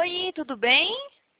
Oi, tudo bem?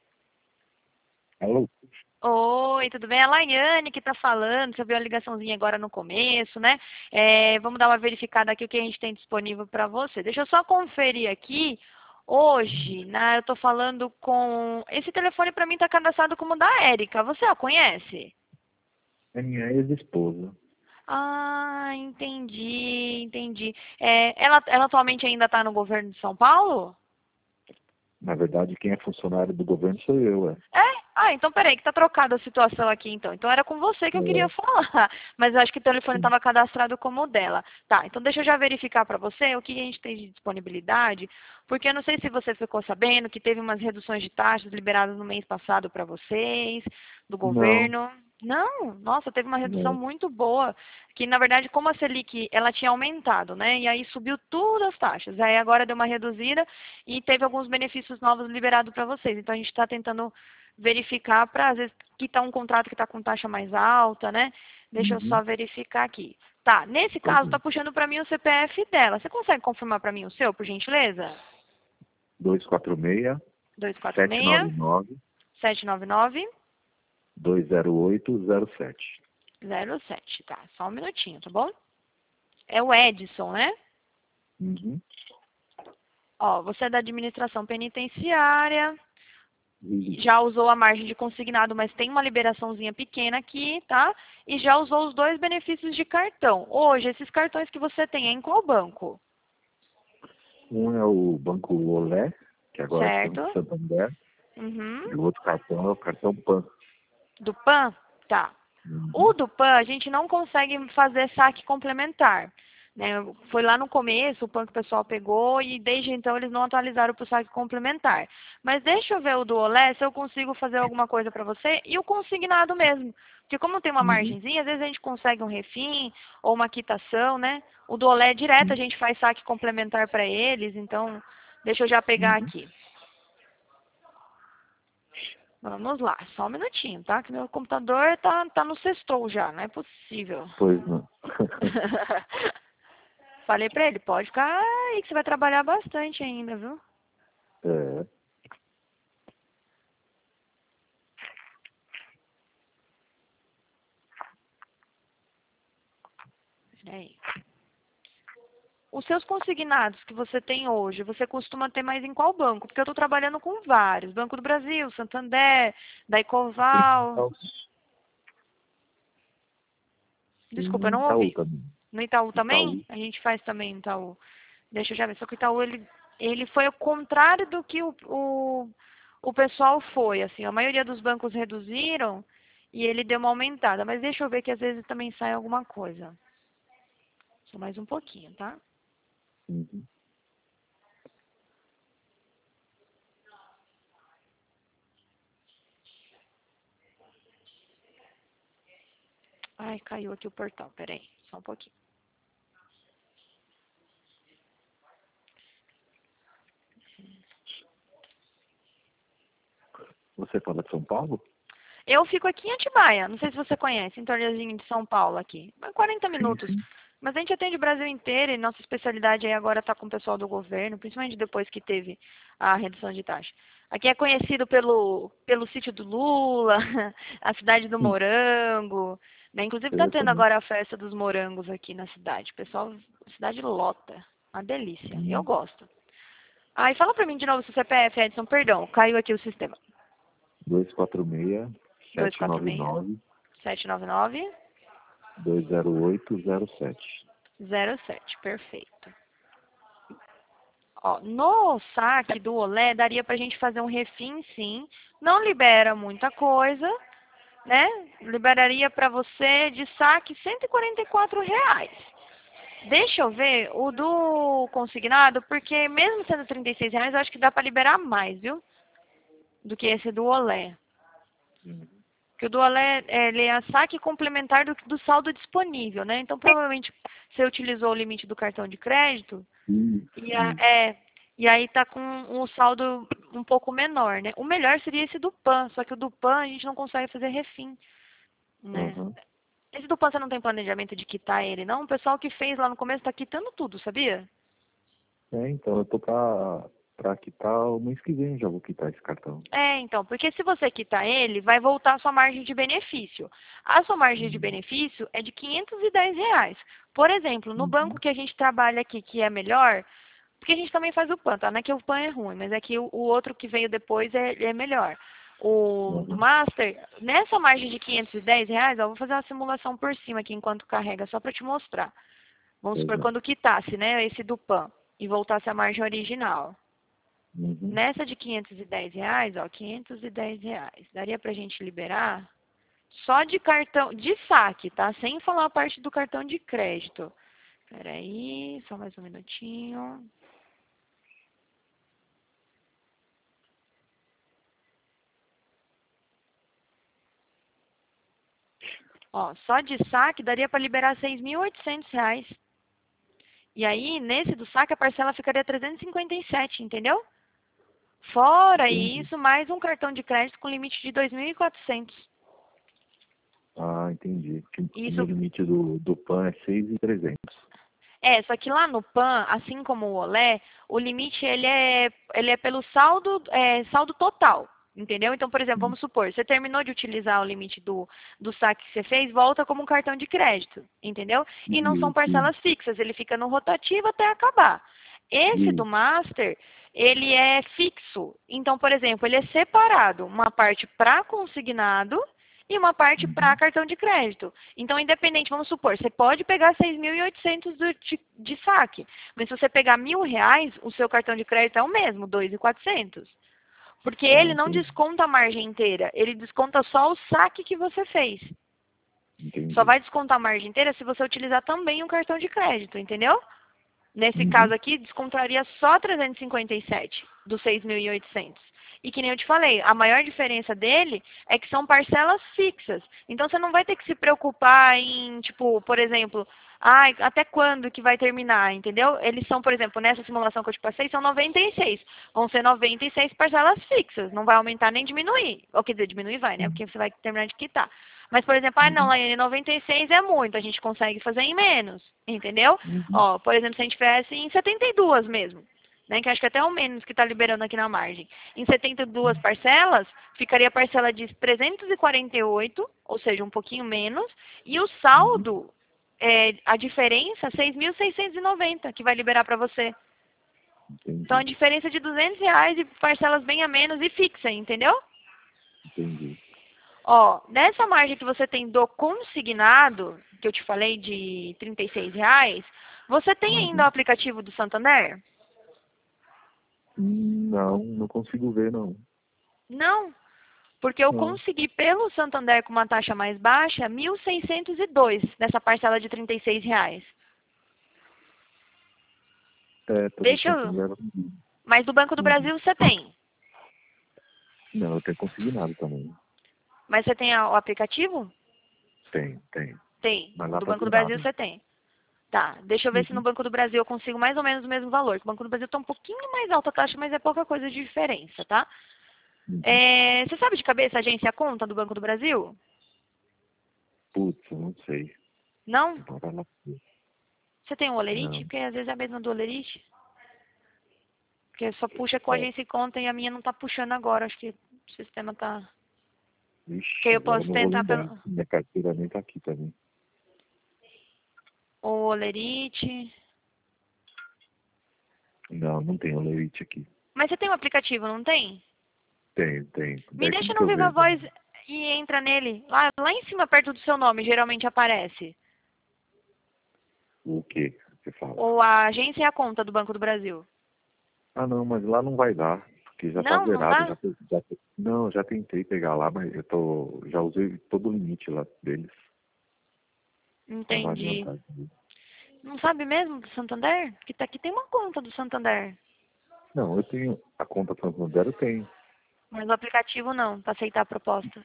Alô? Oi, tudo bem? É a Laiane que está falando. Você viu a ligaçãozinha agora no começo, né? Vamos dar uma verificada aqui o que a gente tem disponível para você. Deixa eu só conferir aqui. Hoje, né, eu estou falando com... Esse telefone para mim está cadastrado como da Érica. Você a conhece? É minha ex-esposa. Ah, entendi. Ela atualmente ainda está no governo de São Paulo? Na verdade, quem é funcionário do governo sou eu, é. É? Ah, então peraí, que tá trocada a situação aqui então. Então era com você que eu queria É, falar. Mas eu acho que o telefone sim. estava cadastrado como o dela. Tá, então deixa eu já verificar para você o que a gente tem de disponibilidade, porque eu não sei se você ficou sabendo que teve umas reduções de taxas liberadas no mês passado para vocês, do Não, governo. Não, nossa, teve uma redução não. muito boa, que na verdade como a Selic ela tinha aumentado, né? E aí subiu tudo as taxas. Aí agora deu uma reduzida e teve alguns benefícios novos liberados para vocês. Então a gente está tentando verificar para, às vezes, quitar um contrato que está com taxa mais alta, né? Deixa eu Uhum. só verificar aqui. Tá, nesse Pode caso, está ir. puxando para mim o CPF dela. Você consegue confirmar para mim o seu, por gentileza? 246 246 799 799 20807. 07. Tá, só um minutinho, tá bom? É o Edson, né? Uhum. Ó, você é da administração penitenciária, Isso. já usou a margem de consignado, mas tem uma liberaçãozinha pequena aqui, tá? E já usou os dois benefícios de cartão. Hoje, esses cartões que você tem é em qual banco? Um é o Banco Olé, que agora é Certo? Banco Santander, Uhum. e o outro cartão é o cartão PAN. Do PAN? Tá. O Uhum. do PAN, a gente não consegue fazer saque complementar. Né? Foi lá no começo, o PAN que o pessoal pegou, e desde então eles não atualizaram para o saque complementar. Mas deixa eu ver o do Olé, se eu consigo fazer alguma coisa para você, e o consignado mesmo. Porque como tem uma Uhum. margenzinha, às vezes a gente consegue um refim ou uma quitação, né? O do Olé direto a Uhum. gente faz saque complementar para eles, então deixa eu já pegar Uhum. aqui. Vamos lá, só um minutinho, tá? Que meu computador tá no sextou já, não é possível. Pois não. Falei pra ele, pode ficar aí que você vai trabalhar bastante ainda, viu? É. Peraí. Os seus consignados que você tem hoje, você costuma ter mais em qual banco? Porque eu tô trabalhando com vários. Banco do Brasil, Santander, da Ecoval. Itaú. Desculpa, eu não Itaú ouvi. também. No Itaú Itaú. também? A gente faz também no Itaú. Deixa eu já ver. Só que o Itaú, ele foi o contrário do que o pessoal foi. Assim, a maioria dos bancos reduziram e ele deu uma aumentada. Mas deixa eu ver que às vezes também sai alguma coisa. Só mais um pouquinho, tá? Uhum. Ai, caiu aqui o portal. Peraí, só um pouquinho. Você fala de São Paulo? Eu fico aqui em Atibaia. Não sei se você conhece, em torneiozinho de São Paulo aqui. 40 Sim, minutos. sim. Mas a gente atende o Brasil inteiro e nossa especialidade aí agora está com o pessoal do governo, principalmente depois que teve a redução de taxa. Aqui é conhecido pelo sítio do Lula, a cidade do morango, né? Inclusive está tendo Exatamente. agora a festa dos morangos aqui na cidade. Pessoal, a cidade lota. Uma delícia. Eu Hum. gosto. Ah, e fala pra mim de novo seu CPF, Edson, perdão. Caiu aqui o sistema. 246 246 799 799 20807. 07. Perfeito. Ó, no saque do Olé, daria pra gente fazer um refim, sim. Não libera muita coisa, né? Liberaria pra você de saque R$ 144. Deixa eu ver o do consignado, porque mesmo sendo R$ 36, eu acho que dá pra liberar mais, viu? Do que esse do Olé. Porque o do Olé, ele é saque complementar do saldo disponível, né? Então, provavelmente, você utilizou o limite do cartão de crédito, Isso, E, a- isso. é, e aí tá com um saldo um pouco menor, né? O melhor seria esse do PAN, só que o do PAN a gente não consegue fazer refim, né? Aham. Esse do PAN você não tem planejamento de quitar ele, não? O pessoal que fez lá no começo tá quitando tudo, sabia? Então, eu tô para quitar o mês que vem, já vou quitar esse cartão. Então, porque se você quitar ele, vai voltar a sua margem de benefício. A sua margem de Uhum. benefício é de R$ 510. Por exemplo, no banco que a gente trabalha aqui, que é melhor, porque a gente também faz o PAN, tá? Não é que o PAN é ruim, mas é que o outro que veio depois é melhor. O do Uhum. Master, nessa margem de R$ 510, ó, eu vou fazer uma simulação por cima aqui enquanto carrega, só para te mostrar. Vamos supor, Exato. quando quitasse, né, esse do PAN e voltasse à margem original. Uhum. Nessa de R$ 510, ó, R$ 510. Daria pra gente liberar só de cartão, de saque, tá? Sem falar a parte do cartão de crédito. Peraí, só mais um minutinho. Ó, só de saque daria para liberar R$ 6.800. E aí, nesse do saque, a parcela ficaria 357, entendeu? Fora Entendi. isso, mais um cartão de crédito com limite de 2.400. Ah, entendi. Porque o meu Isso limite do PAN é 6.300. só que lá no PAN, assim como o Olé, o limite ele é pelo saldo, saldo total, entendeu? Então, por exemplo, Uhum. vamos supor, você terminou de utilizar o limite do saque que você fez, volta como um cartão de crédito, entendeu? E não são Isso, parcelas fixas, ele fica no rotativo até acabar. Esse do isso. Master, ele é fixo. Então, por exemplo, ele é separado, uma parte para consignado e uma parte para Uhum. cartão de crédito. Então, independente, vamos supor, você pode pegar 6.800 de saque, mas se você pegar R$ 1.000, o seu cartão de crédito é o mesmo, 2.400. Porque Ah, ele não entendi. desconta a margem inteira, ele desconta só o saque que você fez. Só Entendi. vai descontar a margem inteira se você utilizar também um cartão de crédito, entendeu? Nesse caso Uhum. aqui, descontaria só 357 dos 6.800. E que nem eu te falei, a maior diferença dele é que são parcelas fixas. Então você não vai ter que se preocupar em, tipo, por exemplo, até quando que vai terminar, entendeu? Eles são, por exemplo, nessa simulação que eu te passei, são 96. Vão ser 96 parcelas fixas, não vai aumentar nem diminuir. Ou quer dizer, diminuir vai, né? Porque você vai terminar de quitar. Mas, por exemplo, não, Uhum. Laiane, 96 é muito, a gente consegue fazer em menos, entendeu? Uhum. Ó, por exemplo, se a gente tivesse em 72 mesmo, né, que acho que até é o menos que está liberando aqui na margem. Em 72 parcelas, ficaria a parcela de 348, ou seja, um pouquinho menos, e o Uhum. saldo, a diferença, 6.690, que vai liberar para você. Então, a Entendi. diferença de R$ 200 e parcelas bem a menos e fixa, entendeu? Entendi. Ó, nessa margem que você tem do consignado, que eu te falei de R$ 36, você tem ainda o Uhum. aplicativo do Santander? Não, não consigo ver, não. Não, porque eu Não. consegui pelo Santander com uma taxa mais baixa, 1.602 nessa parcela de R$ 36. É, pelo Deixa eu... Santander. Mas do Banco do Uhum. Brasil você tem. Não, eu tenho consignado também. Mas você tem o aplicativo? Tem, tem. Tem. Mas O lá do tá Banco do Brasil zerado. você tem. Tá, deixa eu ver se no Uhum. Banco do Brasil eu consigo mais ou menos o mesmo valor. O Banco do Brasil está um pouquinho mais alta a taxa, mas é pouca coisa de diferença, tá? Uhum. Você sabe de cabeça a agência conta do Banco do Brasil? Putz, eu não sei. Não? Bora lá. Você tem o Olerite? Não. Porque às vezes é a mesma do Olerite. Porque só puxa com a É. agência e conta e a minha não tá puxando agora. Acho que o sistema tá... Que aí Ixi, eu agora eu posso não vou tentar lembrar. pelo Minha carteira nem tá aqui também. o Olerite. Não, não tem Olerite aqui. Mas você tem um aplicativo, não tem? Tem, tem. Me Daí deixa como que no eu Viva vejo? Voz e entra nele. Lá em cima, perto do seu nome, geralmente aparece. O que você fala? Ou a agência e a conta do Banco do Brasil. Ah, não, mas lá não vai dar. Porque já tá Não, não zerado. dá? Não, já tentei pegar lá, mas já usei todo o limite lá deles. Não vai Entendi. adiantar. Não sabe mesmo do Santander? Que tá aqui tem uma conta do Santander. Não, eu tenho a conta Santander, eu tenho. Mas o aplicativo não, para aceitar a proposta.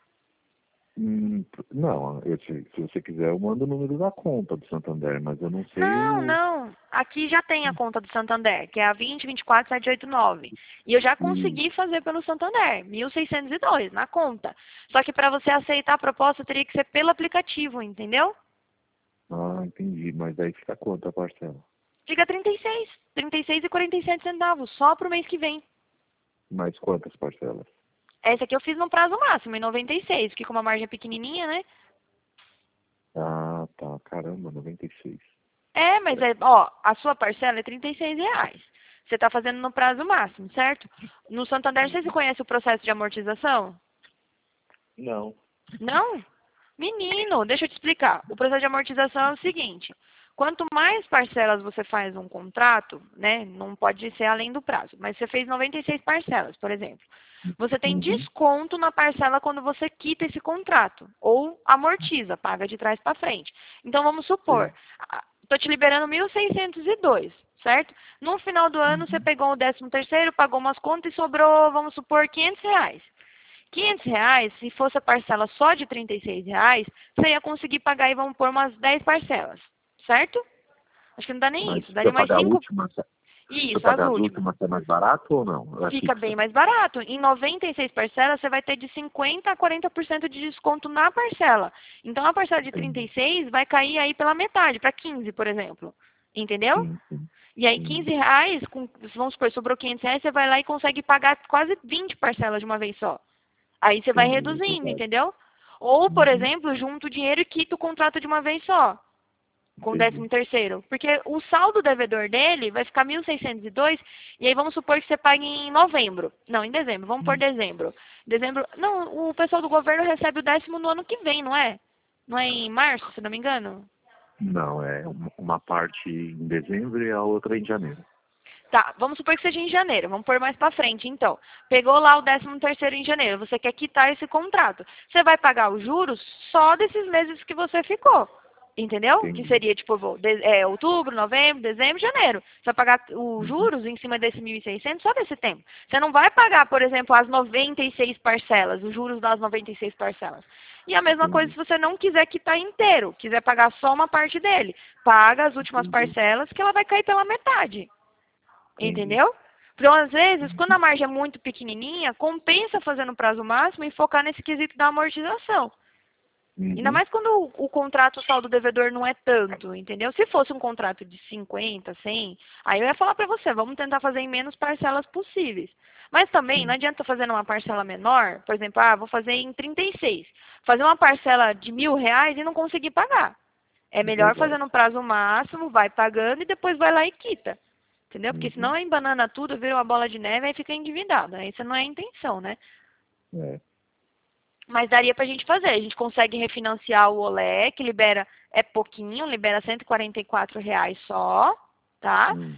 Não, se você quiser, eu mando o número da conta do Santander, mas eu não sei Não, o. não. Aqui já tem a conta do Santander, que é a 2024789. E eu já e- consegui fazer pelo Santander, 1.602 na conta. Só que para você aceitar a proposta teria que ser pelo aplicativo, entendeu? Ah, entendi. Mas daí fica quanto a parcela? Fica 36,47 só pro mês que vem. Mais quantas parcelas? Essa aqui eu fiz no prazo máximo, em 96, porque como a margem é pequenininha, né? Ah, tá. Caramba, 96. É, mas ó, a sua parcela é R$ 36. Você está fazendo no prazo máximo, certo? No Santander, você conhece o processo de amortização? Não. Não? Menino, deixa eu te explicar. O processo de amortização é o seguinte. Quanto mais parcelas você faz num contrato, né? Não pode ser além do prazo, mas você fez 96 parcelas, por exemplo. Você tem desconto na parcela quando você quita esse contrato. Ou amortiza, paga de trás para frente. Então, vamos supor, estou te liberando 1.602, certo? No final do ano, você pegou o 13º, pagou umas contas e sobrou, vamos supor, R$ 500. R$ 500, se fosse a parcela só de R$ 36, você ia conseguir pagar e vamos pôr umas 10 parcelas, certo? Acho que não dá nem Mas isso, se daria eu mais pagar a 5. última, se eu Isso, as pagar as últimas. últimas, é mais barato ou não? É Fica fixa? bem mais barato. Em 96 parcelas, você vai ter de 50% a 40% de desconto na parcela. Então, a parcela de Entendi. 36 vai cair aí pela metade, para 15, por exemplo. Entendeu? Sim, sim. E aí, R$ 15, vamos supor, sobrou R$ 500, você vai lá e consegue pagar quase 20 parcelas de uma vez só. Aí você vai Entendi. reduzindo, Verdade. entendeu? Ou, por Uhum. exemplo, junta o dinheiro e quita o contrato de uma vez só, com o Entendi. 13º. Porque o saldo devedor dele vai ficar 1.602, e aí vamos supor que você pague em novembro. Não, em dezembro. Vamos por dezembro. Dezembro. Não, o pessoal do governo recebe o 10º no ano que vem, não é? Não é em março, se não me engano? Não, é uma parte em dezembro e a outra em janeiro. Tá, vamos supor que seja em janeiro, vamos pôr mais pra frente, então. Pegou lá o 13º em janeiro, você quer quitar esse contrato. Você vai pagar os juros só desses meses que você ficou, entendeu? Que Entendi. seria, tipo, outubro, novembro, dezembro, janeiro. Você vai pagar os juros em cima desse 1.600 só desse tempo. Você não vai pagar, por exemplo, as 96 parcelas, os juros das 96 parcelas. E a mesma coisa Entendi. se você não quiser quitar inteiro, quiser pagar só uma parte dele. Paga as últimas Entendi. parcelas que ela vai cair pela metade. Entendi. Entendeu? Então, às vezes, quando a margem é muito pequenininha, compensa fazer no prazo máximo e focar nesse quesito da amortização. Ainda Uhum. mais quando o contrato, o saldo devedor não é tanto, entendeu? Se fosse um contrato de 50, 100, aí eu ia falar pra você, vamos tentar fazer em menos parcelas possíveis. Mas também não Sim. adianta fazer uma parcela menor, por exemplo, vou fazer em 36. Fazer uma parcela de R$ 1.000 e não conseguir pagar. É É melhor fazer verdade. no prazo máximo, vai pagando e depois vai lá e quita. Entendeu? Porque Uhum. senão embanana tudo, vira uma bola de neve e fica endividado. Isso não é a intenção, né? É. Mas daria pra gente fazer. A gente consegue refinanciar o Olé, que libera, é pouquinho, libera R$ 144 só, tá? Hum.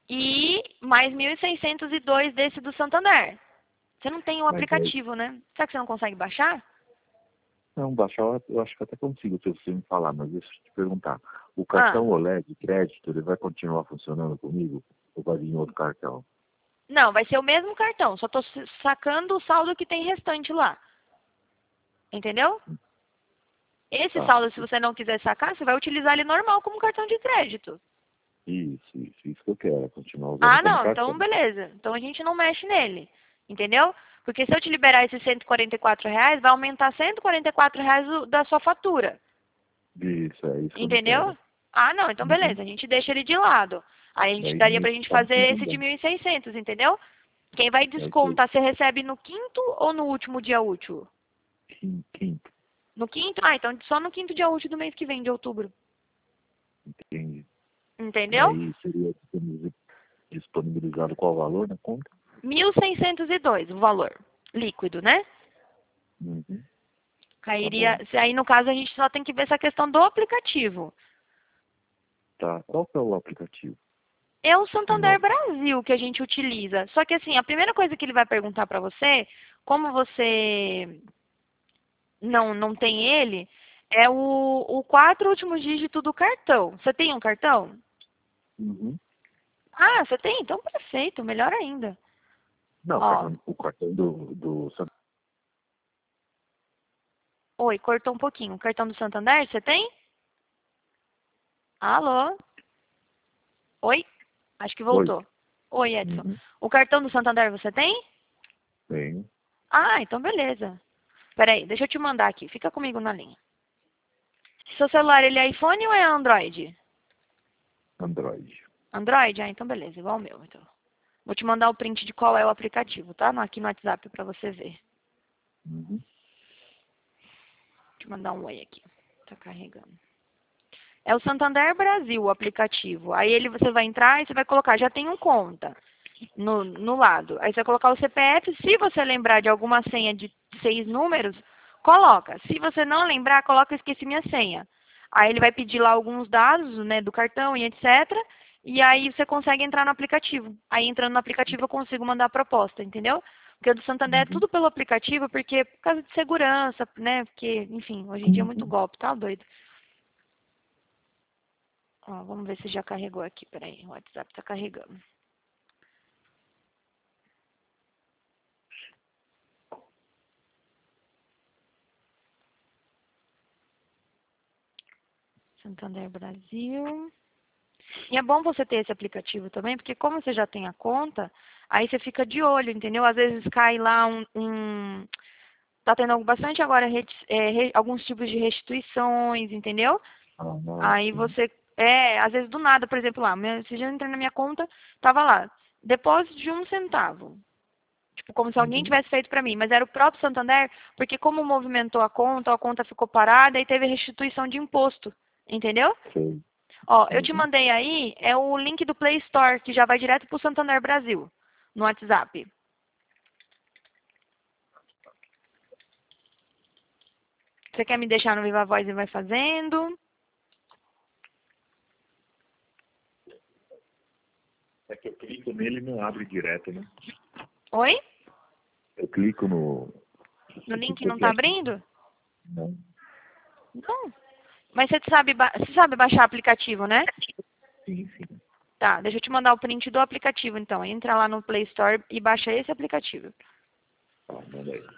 E mais 1.602 desse do Santander. Você não tem o Mas aí, aplicativo, né? Será que você não consegue baixar? não, baixar eu acho que até consigo se você me falar, mas deixa eu te perguntar. O Ah, cartão OLED de crédito, ele vai continuar funcionando comigo? Ou vai vir outro cartão? não, vai ser o mesmo cartão, só tô sacando o saldo que tem restante lá. Entendeu? Esse Tá. saldo, se você não quiser sacar, você vai utilizar ele normal como cartão de crédito. Isso que eu quero, é continuar usando Ah, como não, cartão. então beleza. Então a gente não mexe nele. Entendeu? Porque se eu te liberar esses R$ 144, vai aumentar R$ 144 da sua fatura. Isso, é isso que eu não Entendeu? quero. Ah, não, então Uhum. beleza, a gente deixa ele de lado. Aí a gente Daí daria pra nesse gente caso fazer não esse de dá. 1.600, entendeu? Quem vai Ok. descontar, você recebe no quinto ou no último dia útil? Quinto, No quinto? Ah, então só no quinto dia útil do mês que vem, de outubro. entendi. Entendeu? Daí seria disponibilizado qual valor na conta? 1.602 o valor líquido, né? Uhum. Tá Cairia. bom. Aí, no caso, a gente só tem que ver essa questão do aplicativo. Tá. Qual que é o aplicativo? É o O Santander nome? Brasil que a gente utiliza. Só que, assim, a primeira coisa que ele vai perguntar para você, como você não tem ele, é o 4 últimos dígitos do cartão. Você tem um cartão? Uhum. Ah, você tem? Então, perfeito. Melhor ainda. Não, Ó, o cartão do oi, cortou um pouquinho. O cartão do Santander, você tem? Alô? Oi? Acho que Oi. voltou. Oi, Edson. Uhum. O cartão do Santander você tem? Tenho. Ah, então beleza. Peraí, deixa eu te mandar aqui. Fica comigo na linha. Seu celular, ele é iPhone ou é Android? Android. Android? Ah, então beleza, igual o meu. Então. Vou te mandar o print de qual é o aplicativo, tá? Aqui no WhatsApp pra você ver. Uhum. Vou te mandar um oi aqui. Tá carregando. É o Santander Brasil, o aplicativo. Aí você vai entrar e você vai colocar, já tem um conta no lado. Aí você vai colocar o CPF. Se você lembrar de alguma senha de 6 números, coloca. Se você não lembrar, coloca esqueci minha senha. Aí ele vai pedir lá alguns dados, né, do cartão e etc. E aí você consegue entrar no aplicativo. Aí entrando no aplicativo eu consigo mandar a proposta, entendeu? Porque o do Santander é Uhum. tudo pelo aplicativo, porque por causa de segurança, né? Porque, enfim, hoje em dia é muito golpe, tá doido? Ó, vamos ver se já carregou aqui. Peraí, o WhatsApp tá carregando. Santander Brasil. E é bom você ter esse aplicativo também, porque como você já tem a conta, aí você fica de olho, entendeu? Às vezes cai lá tá tendo bastante agora alguns tipos de restituições, entendeu? Ah, não, Aí sim. você, às vezes do nada, por exemplo, lá, se já entrei na minha conta, tava lá, depósito de 1 centavo. Tipo, como se alguém Uhum. tivesse feito para mim, mas era o próprio Santander, porque como movimentou a conta ficou parada e teve restituição de imposto, entendeu? Sei. Ó, eu te Uhum. mandei aí, é o link do Play Store, que já vai direto pro Santander Brasil, no WhatsApp. Você quer me deixar no Viva Voz e vai fazendo? É que eu clico nele e não abre direto, né? Oi? Eu clico no. No link não Porque tá aqui. abrindo? Não. Não. Mas você sabe baixar aplicativo, né? Sim, sim. Tá, deixa eu te mandar o print do aplicativo, então. Entra lá no Play Store e baixa esse aplicativo. Tá, manda aí.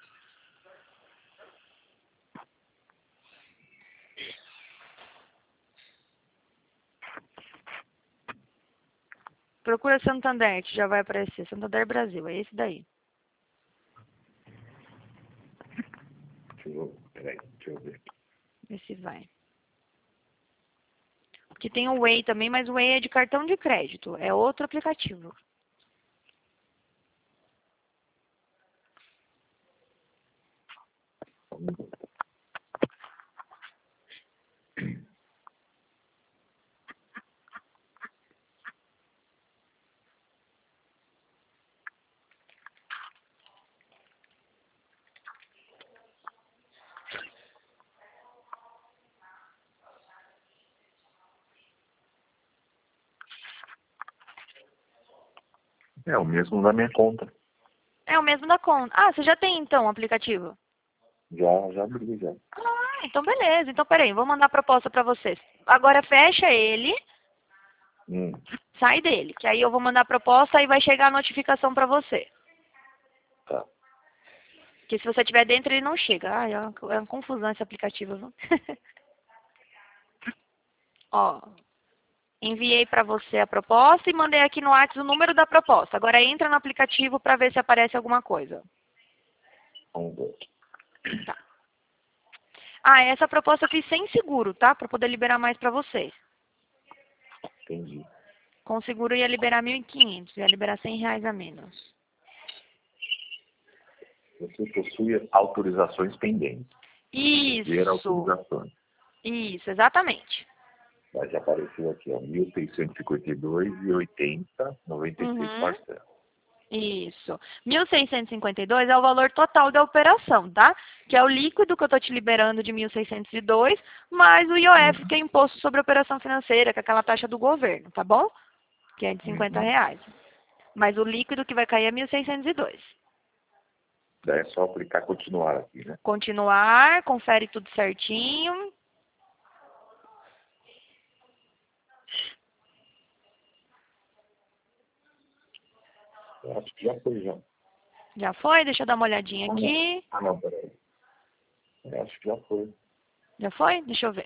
Procura Santander, que já vai aparecer. Santander Brasil, é esse daí. Peraí, deixa eu ver. Esse vai. Porque tem o Way também, mas o Way é de cartão de crédito. É outro aplicativo. É o mesmo da minha conta. É o mesmo da conta. Ah, você já tem então o aplicativo? Já abri, já. Ah, então beleza. Então peraí, vou mandar a proposta pra vocês. Agora fecha ele, Hum. sai dele, que aí eu vou mandar a proposta e vai chegar a notificação pra você. Tá. Porque se você estiver dentro, ele não chega. Ah, é uma confusão esse aplicativo, viu? Ó, enviei pra você a proposta e mandei aqui no WhatsApp o número da proposta. Agora entra no aplicativo pra ver se aparece alguma coisa. Vamos ver. Tá. Ah, essa proposta eu fiz sem seguro, tá? Pra poder liberar mais pra vocês. Entendi. Com seguro ia liberar 1.500, ia liberar R$ 100 a menos. Você possui autorizações pendentes. Ver Isso, autorizações. isso, exatamente. Mas já apareceu aqui, ó, 1.652,80, 96 Uhum, parcelas. isso. 1.652 é o valor total da operação, tá? Que é o líquido que eu tô te liberando de 1.602, mais o IOF, que é imposto sobre a operação financeira, que é aquela taxa do governo, tá bom? Que é de Uhum. R$ 50. Mas o líquido que vai cair é 1.602. Daí é só aplicar continuar aqui, né? Continuar, confere tudo certinho. Eu acho que já foi, já. Já foi? Deixa eu dar uma olhadinha Ah, não. aqui. Ah, não, peraí. Eu acho que já foi. Já foi? Deixa eu ver.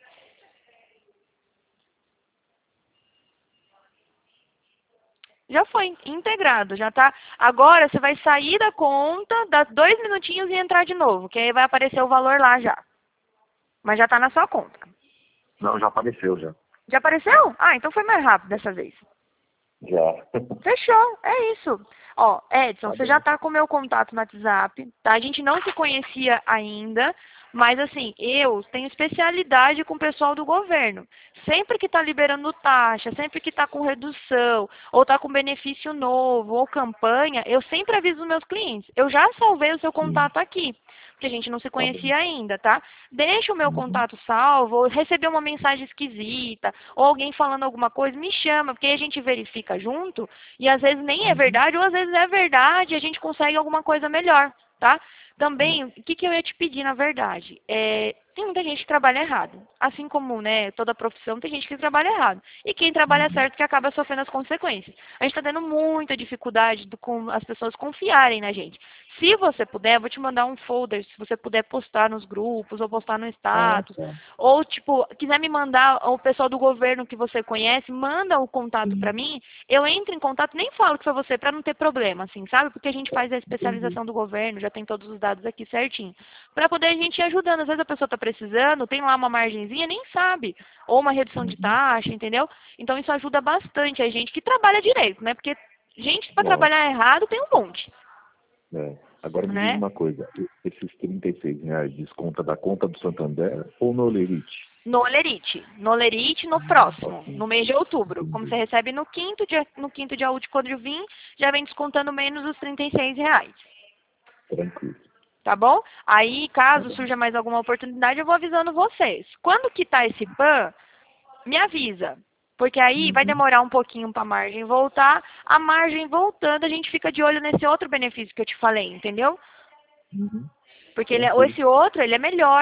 Já foi, integrado, já tá. Agora você vai sair da conta, dar 2 minutinhos e entrar de novo, que aí vai aparecer o valor lá já. Mas já tá na sua conta. Não, já apareceu, já. Já apareceu? Ah, então foi mais rápido dessa vez. Já. Fechou, é isso. Ó, Edson, Tá você já bom. tá com o meu contato no WhatsApp, tá? A gente não se conhecia ainda, mas assim, eu tenho especialidade com o pessoal do governo. Sempre que tá liberando taxa, sempre que tá com redução, ou tá com benefício novo, ou campanha, eu sempre aviso os meus clientes. Eu já salvei o seu Sim, contato aqui, porque a gente não se tá bom. conhecia ainda, tá? Deixa o meu Uhum. contato salvo, ou receber uma mensagem esquisita, ou alguém falando alguma coisa, me chama, porque aí a gente verifica junto, e às vezes nem é Uhum. verdade, ou às vezes é verdade e a gente consegue alguma coisa melhor, tá? Sim. Também, o que, que eu ia te pedir, na verdade? Tem muita gente que trabalha errado. Assim como, né, toda profissão, tem gente que trabalha errado. E quem trabalha Uhum. certo que acaba sofrendo as consequências. A gente está tendo muita dificuldade com as pessoas confiarem na gente. Se você puder, eu vou te mandar um folder, se você puder postar nos grupos, ou postar no Ah, status, tá. ou, tipo, quiser me mandar o pessoal do governo que você conhece, manda o contato para Sim. mim, eu entro em contato, nem falo que foi você, para não ter problema, assim, sabe? Porque a gente faz a Entendi. especialização do governo, já tem todos os dados aqui certinho. Para poder a gente ir ajudando. Às vezes a pessoa está precisando, tem lá uma margenzinha, nem sabe. Ou uma redução de Uhum. taxa, entendeu? Então isso ajuda bastante a gente que trabalha direito, né? Porque gente para Lógico. trabalhar errado tem um monte, É. Agora me diz né? uma coisa, esses R$ 36 desconta da conta do Santander ou no Olerite? No Olerite, no próximo, Ok. no mês de outubro. Como Entendi. você recebe no quinto dia útil quando vir, já vem descontando menos os R$ 36. Tranquilo. Tá bom? Aí, Tá caso bom. surja mais alguma oportunidade, eu vou avisando vocês. Quando quitar esse PAN, me avisa. Porque aí vai Uhum. demorar um pouquinho para a margem voltar. A margem voltando, a gente fica de olho nesse outro benefício que eu te falei, entendeu? Uhum. Porque Tranquilo. esse outro, ele é melhor,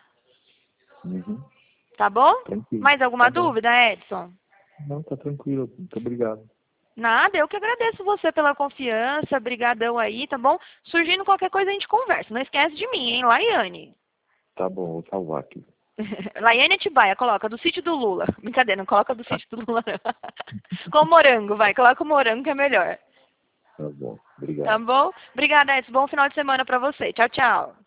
Uhum. tá bom? Tranquilo. Mais alguma Tá bom. dúvida, Edson? Não, tá tranquilo. Muito obrigado. Nada, eu que agradeço você pela confiança, brigadão aí, tá bom? Surgindo qualquer coisa a gente conversa. Não esquece de mim, hein, Laiane. Tá bom, vou salvar aqui. Laiane Atibaia, coloca do sítio do Lula. Brincadeira, não coloca do sítio do Lula, não. Com o morango, vai, coloca o morango que é melhor. Tá bom. Tá Obrigado. bom? Obrigada, Edson. Bom final de semana pra você. Tchau, tchau.